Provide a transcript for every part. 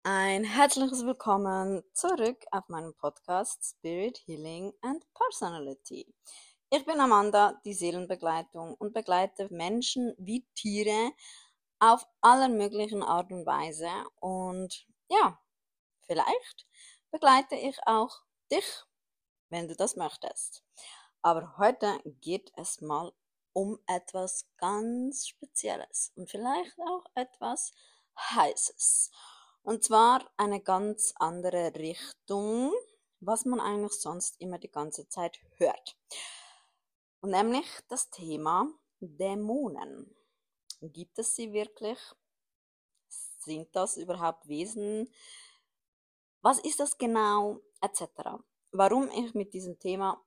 Ein herzliches Willkommen zurück auf meinem Podcast Spirit Healing and Personality. Ich bin Amanda, die Seelenbegleitung und begleite Menschen wie Tiere auf aller möglichen Art und Weise. Und ja, vielleicht begleite ich auch dich, wenn du das möchtest. Aber heute geht es mal um etwas ganz Spezielles und vielleicht auch etwas Heißes. Und zwar eine ganz andere Richtung, was man eigentlich sonst immer die ganze Zeit hört. Und nämlich das Thema Dämonen. Gibt es sie wirklich? Sind das überhaupt Wesen? Was ist das genau? Etc. Warum ich mit diesem Thema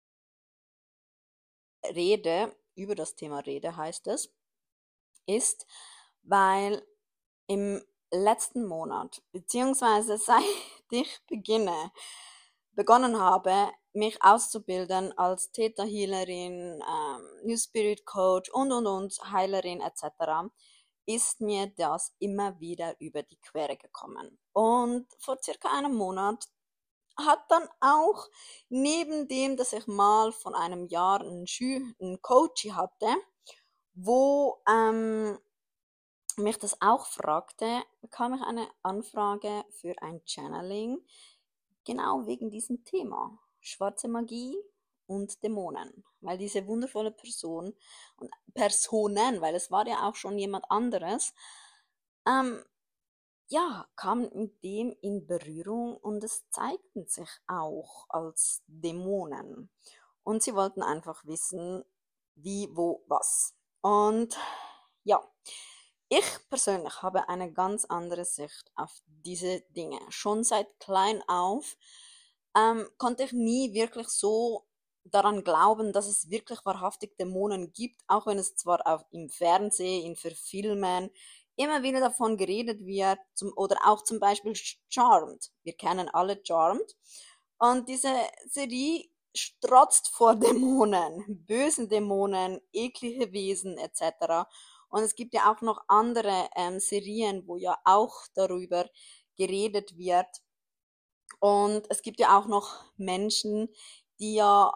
rede, über das Thema rede heißt es, ist, weil im letzten Monat, beziehungsweise seit ich begonnen habe, mich auszubilden als Theta Healerin, New Spirit Coach und Heilerin etc., ist mir das immer wieder über die Quere gekommen. Und vor circa einem Monat hat dann auch neben dem, dass ich mal von einem Jahr einen Coach hatte, wo mich das auch fragte, bekam ich eine Anfrage für ein Channeling, genau wegen diesem Thema. Schwarze Magie und Dämonen. Weil diese wundervolle Person und Personen, weil es war ja auch schon jemand anderes, ähm, ja, kamen mit dem in Berührung und es zeigten sich auch als Dämonen. Und sie wollten einfach wissen, wie, wo, was. Und ja, ich persönlich habe eine ganz andere Sicht auf diese Dinge. Schon seit klein auf konnte ich nie wirklich so daran glauben, dass es wirklich wahrhaftig Dämonen gibt, auch wenn es zwar auch im Fernsehen, in Verfilmen immer wieder davon geredet wird, oder auch zum Beispiel Charmed. Wir kennen alle Charmed. Und diese Serie strotzt vor Dämonen, bösen Dämonen, eklige Wesen etc. Und es gibt ja auch noch andere Serien, wo ja auch darüber geredet wird. Und es gibt ja auch noch Menschen, die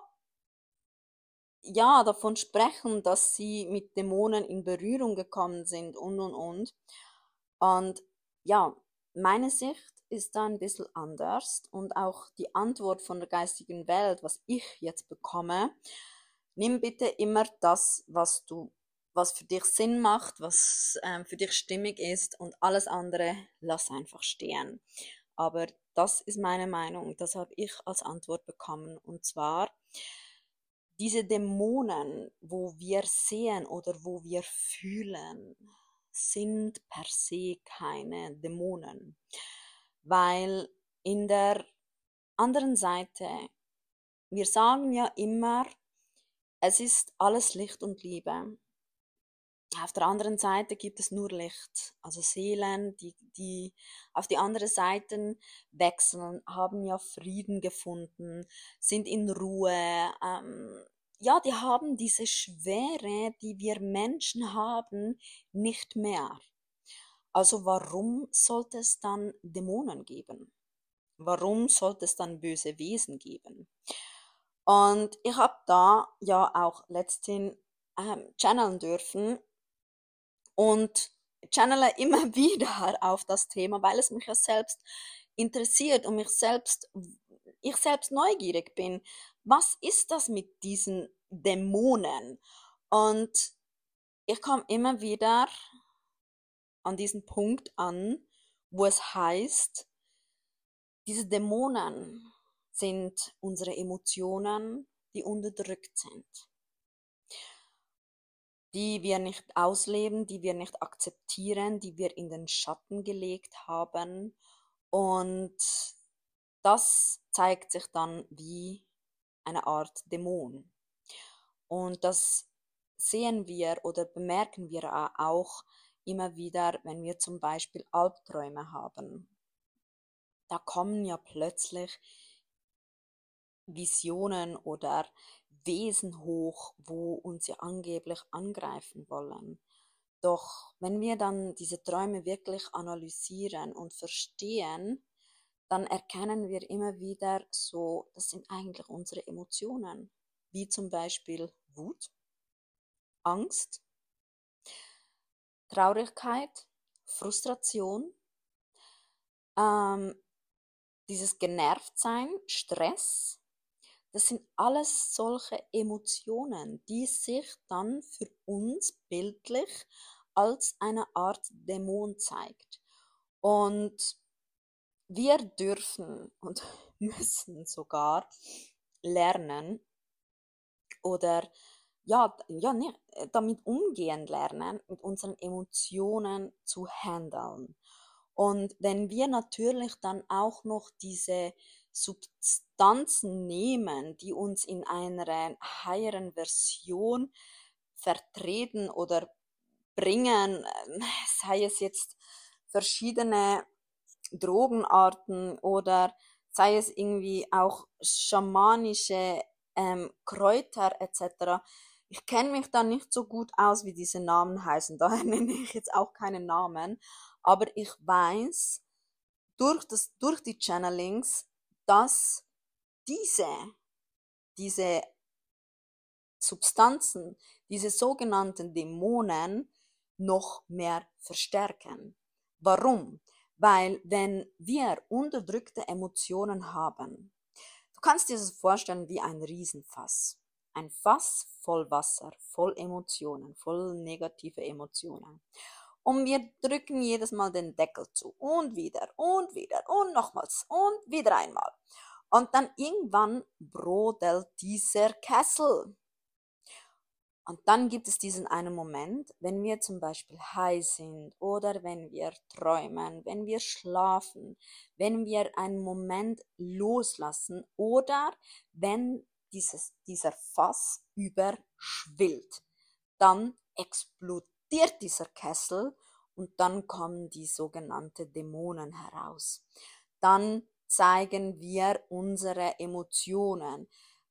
ja davon sprechen, dass sie mit Dämonen in Berührung gekommen sind und. Und ja, meine Sicht ist da ein bisschen anders und auch die Antwort von der geistigen Welt, was ich jetzt bekomme, nimm bitte immer das, was für dich Sinn macht, was für dich stimmig ist und alles andere lass einfach stehen. Aber das ist meine Meinung, das habe ich als Antwort bekommen und zwar diese Dämonen, wo wir sehen oder wo wir fühlen, sind per se keine Dämonen, weil in der anderen Seite, wir sagen ja immer, es ist alles Licht und Liebe. Auf der anderen Seite gibt es nur Licht. Also Seelen, die auf die andere Seite wechseln, haben ja Frieden gefunden, sind in Ruhe. Ja, die haben diese Schwere, die wir Menschen haben, nicht mehr. Also warum sollte es dann Dämonen geben? Warum sollte es dann böse Wesen geben? Und ich habe da ja auch letztens channeln dürfen und channele immer wieder auf das Thema, weil es mich ja selbst interessiert und ich selbst neugierig bin. Was ist das mit diesen Dämonen? Und ich komme immer wieder an diesen Punkt an, wo es heißt, diese Dämonen sind unsere Emotionen, die unterdrückt sind, die wir nicht ausleben, die wir nicht akzeptieren, die wir in den Schatten gelegt haben. Und das zeigt sich dann wie eine Art Dämon. Und das sehen wir oder bemerken wir auch immer wieder, wenn wir zum Beispiel Albträume haben. Da kommen ja plötzlich Visionen oder Wesen hoch, wo uns ja angeblich angreifen wollen. Doch wenn wir dann diese Träume wirklich analysieren und verstehen, dann erkennen wir immer wieder so, das sind eigentlich unsere Emotionen, wie zum Beispiel Wut, Angst, Traurigkeit, Frustration, ähm, dieses Genervtsein, Stress. Das sind alles solche Emotionen, die sich dann für uns bildlich als eine Art Dämon zeigt. Und wir dürfen und müssen sogar lernen oder nee, damit umgehen lernen, mit unseren Emotionen zu handeln. Und wenn wir natürlich dann auch noch diese Substanzen nehmen, die uns in einer höheren Version vertreten oder bringen, sei es jetzt verschiedene Drogenarten oder sei es irgendwie auch schamanische Kräuter etc. Ich kenne mich da nicht so gut aus, wie diese Namen heißen, daher nenne ich jetzt auch keine Namen, aber ich weiß durch die Channelings, dass diese, diese Substanzen, diese sogenannten Dämonen noch mehr verstärken. Warum? Weil wenn wir unterdrückte Emotionen haben, du kannst dir das vorstellen wie ein Riesenfass. Ein Fass voll Wasser, voll Emotionen, voll negative Emotionen. Und wir drücken jedes Mal den Deckel zu und wieder und nochmals und wieder einmal. Und dann irgendwann brodelt dieser Kessel. Und dann gibt es diesen einen Moment, wenn wir zum Beispiel high sind oder wenn wir träumen, wenn wir schlafen, wenn wir einen Moment loslassen oder wenn dieser Fass überschwillt. Dann explodiert dieser Kessel und dann kommen die sogenannten Dämonen heraus. Dann zeigen wir unsere Emotionen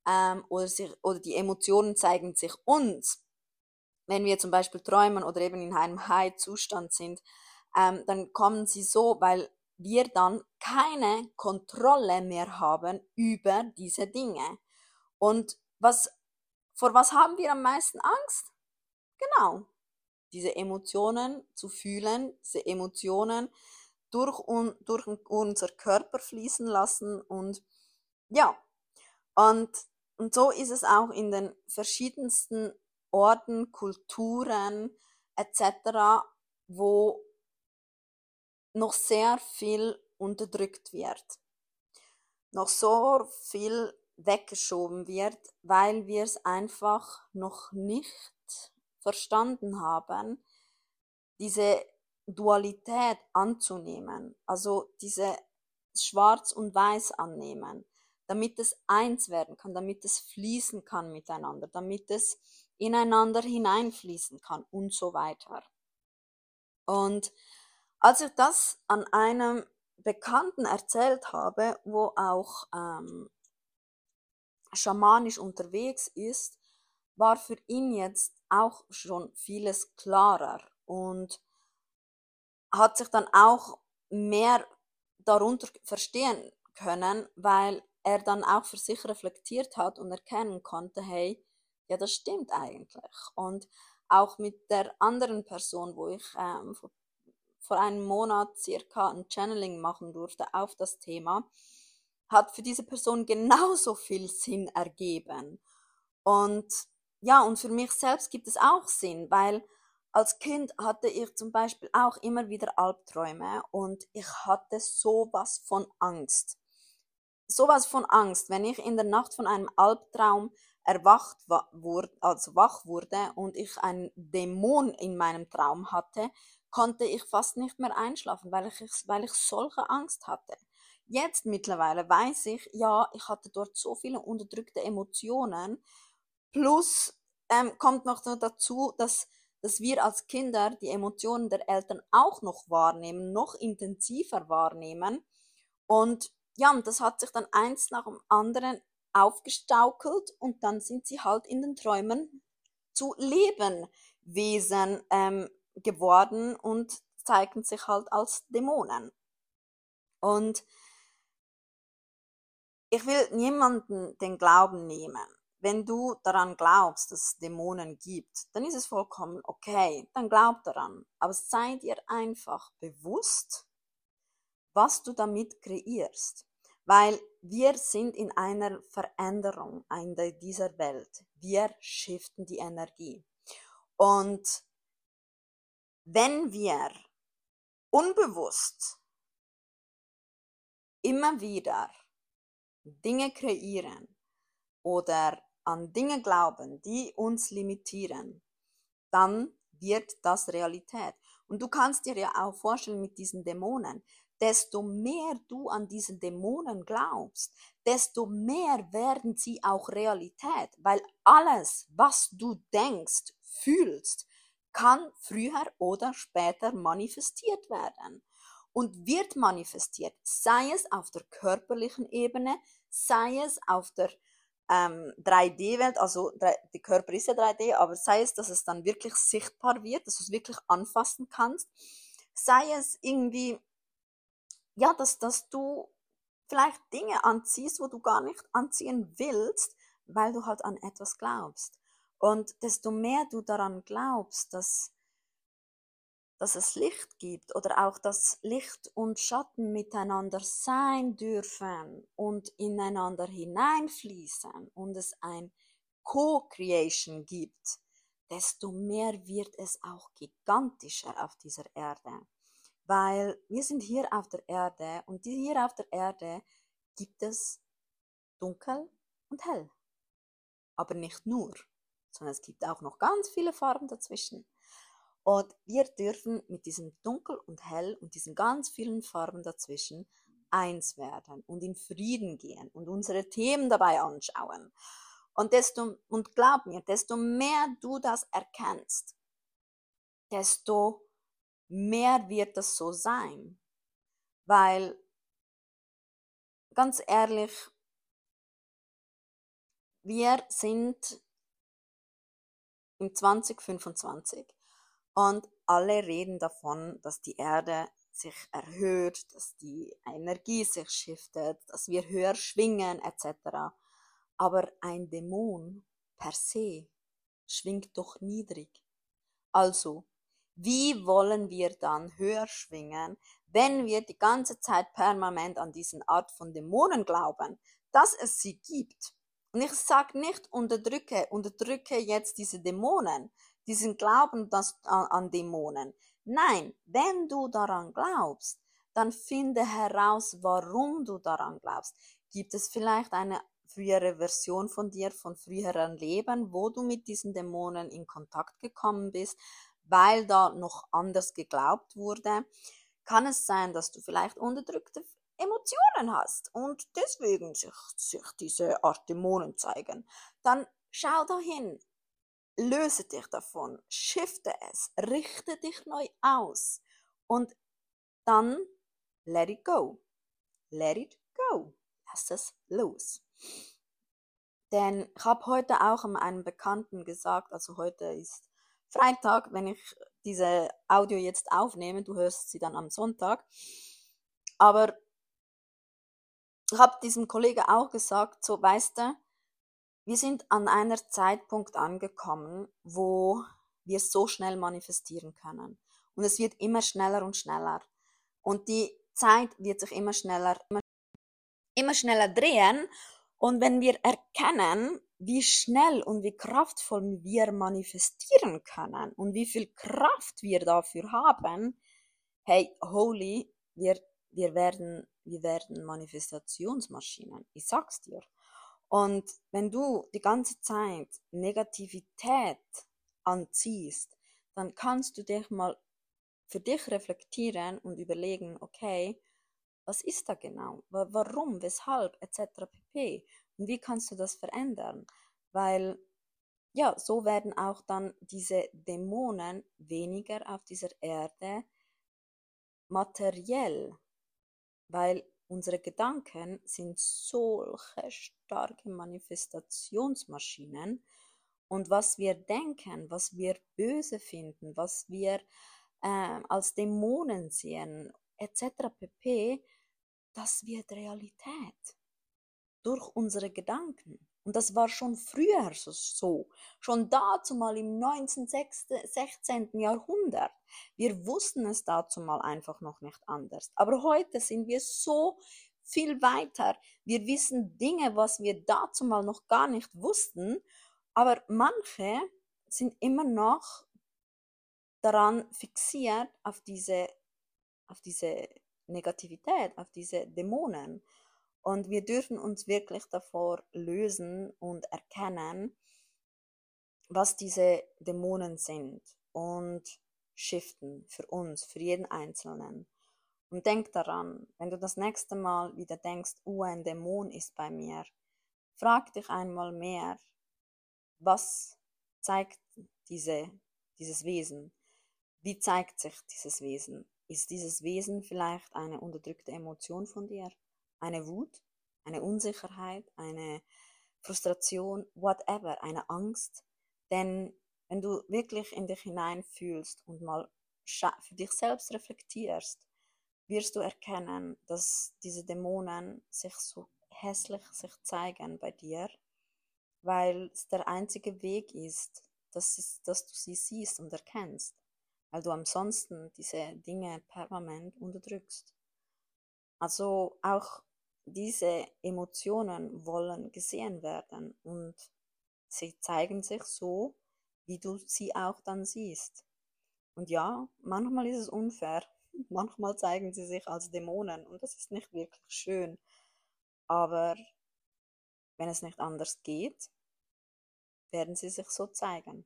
oder die Emotionen zeigen sich uns. Wenn wir zum Beispiel träumen oder eben in einem High-Zustand sind, dann kommen sie so, weil wir dann keine Kontrolle mehr haben über diese Dinge. Und vor was haben wir am meisten Angst? Genau, diese Emotionen zu fühlen, diese Emotionen durch unser Körper fließen lassen und ja, und, und so ist es auch in den verschiedensten Orten, Kulturen etc., wo noch sehr viel unterdrückt wird, noch so viel weggeschoben wird, weil wir es einfach noch nicht verstanden haben, diese Dualität anzunehmen, also diese Schwarz und Weiß annehmen, damit es eins werden kann, damit es fließen kann miteinander, damit es ineinander hineinfließen kann und so weiter. Und als ich das an einem Bekannten erzählt habe, wo auch schamanisch unterwegs ist, war für ihn jetzt auch schon vieles klarer und hat sich dann auch mehr darunter verstehen können, weil er dann auch für sich reflektiert hat und erkennen konnte, hey, ja, das stimmt eigentlich. Und auch mit der anderen Person, wo ich vor einem Monat circa ein Channeling machen durfte auf das Thema, hat für diese Person genauso viel Sinn ergeben. Und ja, und für mich selbst gibt es auch Sinn, weil als Kind hatte ich zum Beispiel auch immer wieder Albträume und ich hatte sowas von Angst. Sowas von Angst, wenn ich in der Nacht von einem Albtraum wach wurde und ich einen Dämon in meinem Traum hatte, konnte ich fast nicht mehr einschlafen, weil ich solche Angst hatte. Jetzt mittlerweile weiß ich, ja, ich hatte dort so viele unterdrückte Emotionen. Plus kommt noch so dazu, dass wir als Kinder die Emotionen der Eltern auch noch wahrnehmen, noch intensiver wahrnehmen. Und ja, und das hat sich dann eins nach dem anderen aufgestaukelt und dann sind sie halt in den Träumen zu Lebewesen geworden und zeigen sich halt als Dämonen. Und ich will niemanden den Glauben nehmen. Wenn du daran glaubst, dass es Dämonen gibt, dann ist es vollkommen okay, dann glaub daran. Aber sei dir einfach bewusst, was du damit kreierst. Weil wir sind in einer Veränderung in dieser Welt. Wir shiften die Energie. Und wenn wir unbewusst immer wieder Dinge kreieren oder an Dinge glauben, die uns limitieren, dann wird das Realität. Und du kannst dir ja auch vorstellen mit diesen Dämonen, desto mehr du an diesen Dämonen glaubst, desto mehr werden sie auch Realität, weil alles, was du denkst, fühlst, kann früher oder später manifestiert werden und wird manifestiert, sei es auf der körperlichen Ebene, sei es auf der 3D-Welt, also der Körper ist ja 3D, aber sei es, dass es dann wirklich sichtbar wird, dass du es wirklich anfassen kannst, sei es irgendwie, ja, dass du vielleicht Dinge anziehst, wo du gar nicht anziehen willst, weil du halt an etwas glaubst. Und desto mehr du daran glaubst, dass es Licht gibt oder auch, dass Licht und Schatten miteinander sein dürfen und ineinander hineinfließen und es ein Co-Creation gibt, desto mehr wird es auch gigantischer auf dieser Erde. Weil wir sind hier auf der Erde und hier auf der Erde gibt es dunkel und hell. Aber nicht nur, sondern es gibt auch noch ganz viele Farben dazwischen. Und wir dürfen mit diesem Dunkel und Hell und diesen ganz vielen Farben dazwischen eins werden und in Frieden gehen und unsere Themen dabei anschauen. Und glaub mir, desto mehr du das erkennst, desto mehr wird das so sein. Weil, ganz ehrlich, wir sind im 2025 und alle reden davon, dass die Erde sich erhöht, dass die Energie sich shiftet, dass wir höher schwingen etc. Aber ein Dämon per se schwingt doch niedrig. Also, wie wollen wir dann höher schwingen, wenn wir die ganze Zeit permanent an diesen Art von Dämonen glauben, dass es sie gibt? Und ich sage nicht unterdrücke jetzt diese Dämonen, diesen Glauben an Dämonen. Nein, wenn du daran glaubst, dann finde heraus, warum du daran glaubst. Gibt es vielleicht eine frühere Version von dir, von früheren Leben, wo du mit diesen Dämonen in Kontakt gekommen bist, weil da noch anders geglaubt wurde? Kann es sein, dass du vielleicht unterdrückte Emotionen hast und deswegen sich diese Art Dämonen zeigen? Dann schau dahin, löse dich davon, shifte es, richte dich neu aus und dann let it go. Let it go. Lass es los. Denn ich habe heute auch einem Bekannten gesagt, also heute ist Freitag, wenn ich diese Audio jetzt aufnehme, du hörst sie dann am Sonntag, aber ich habe diesem Kollegen auch gesagt, so weißt du, wir sind an einer Zeitpunkt angekommen, wo wir so schnell manifestieren können. Und es wird immer schneller und schneller. Und die Zeit wird sich immer schneller drehen. Und wenn wir erkennen, wie schnell und wie kraftvoll wir manifestieren können und wie viel Kraft wir dafür haben, hey, holy, wir werden Manifestationsmaschinen. Ich sag's dir. Und wenn du die ganze Zeit Negativität anziehst, dann kannst du dich mal für dich reflektieren und überlegen, okay, was ist da genau? Warum? Weshalb? Etc. pp. Und wie kannst du das verändern? Weil, ja, so werden auch dann diese Dämonen weniger auf dieser Erde materiell, weil unsere Gedanken sind solche starke Manifestationsmaschinen Und was wir denken, was wir böse finden, was wir als Dämonen sehen, etc. pp., das wird Realität durch unsere Gedanken. Und das war schon früher so. Schon dazu mal im 19., 16. Jahrhundert. Wir wussten es dazu mal einfach noch nicht anders. Aber heute sind wir so viel weiter. Wir wissen Dinge, was wir dazu mal noch gar nicht wussten. Aber manche sind immer noch daran fixiert auf diese Negativität, auf diese Dämonen. Und wir dürfen uns wirklich davor lösen und erkennen, was diese Dämonen sind und shiften für uns, für jeden Einzelnen. Und denk daran, wenn du das nächste Mal wieder denkst, ein Dämon ist bei mir, frag dich einmal mehr, was zeigt dieses Wesen? Wie zeigt sich dieses Wesen? Ist dieses Wesen vielleicht eine unterdrückte Emotion von dir? Eine Wut? Eine Unsicherheit? Eine Frustration? Whatever? Eine Angst? Denn wenn du wirklich in dich hineinfühlst und mal für dich selbst reflektierst, wirst du erkennen, dass diese Dämonen sich so hässlich sich zeigen bei dir, weil es der einzige Weg ist, dass du sie siehst und erkennst, weil du ansonsten diese Dinge permanent unterdrückst. Also auch diese Emotionen wollen gesehen werden und sie zeigen sich so, wie du sie auch dann siehst. Und ja, manchmal ist es unfair, manchmal zeigen sie sich als Dämonen und das ist nicht wirklich schön. Aber wenn es nicht anders geht, werden sie sich so zeigen.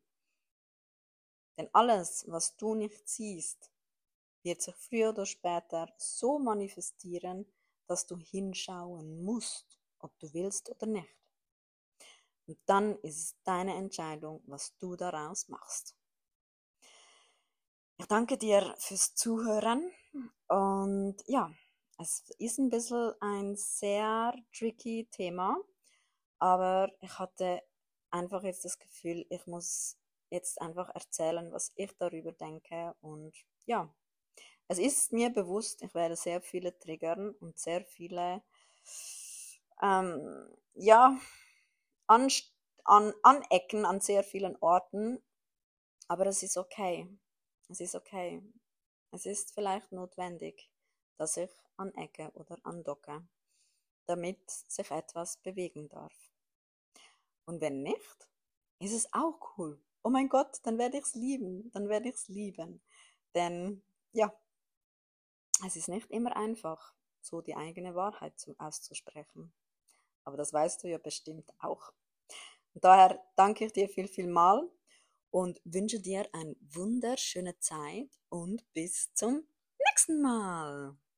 Denn alles, was du nicht siehst, wird sich früher oder später so manifestieren, dass du hinschauen musst, ob du willst oder nicht. Und dann ist es deine Entscheidung, was du daraus machst. Ich danke dir fürs Zuhören und ja, es ist ein bisschen ein sehr tricky Thema, aber ich hatte einfach jetzt das Gefühl, ich muss jetzt einfach erzählen, was ich darüber denke und ja, es ist mir bewusst, ich werde sehr viele triggern und sehr viele ja, anecken an sehr vielen Orten, aber es ist okay. Es ist okay. Es ist vielleicht notwendig, dass ich anecke oder andocke, damit sich etwas bewegen darf. Und wenn nicht, ist es auch cool. Oh mein Gott, dann werde ich es lieben. Dann werde ich es lieben. Denn ja, es ist nicht immer einfach, so die eigene Wahrheit auszusprechen. Aber das weißt du ja bestimmt auch. Und daher danke ich dir viel mal und wünsche dir eine wunderschöne Zeit und bis zum nächsten Mal.